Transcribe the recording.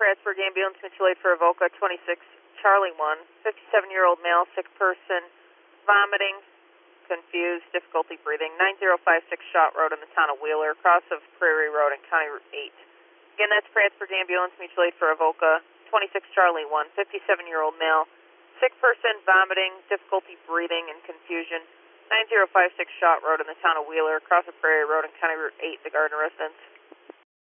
Prattsburg Ambulance, mutual aid for Avoca, 26 Charlie 1, 57-year-old male, sick person, vomiting, confused, difficulty breathing, 9056 Shot Road in the town of Wheeler, cross of Prairie Road and County Route 8. Again, that's Prattsburg Ambulance, mutual aid for Avoca, 26 Charlie 1, 57-year-old male, sick person, vomiting, difficulty breathing, and confusion, 9056 Shot Road in the town of Wheeler, cross of Prairie Road and County Route 8, the Gardner residence.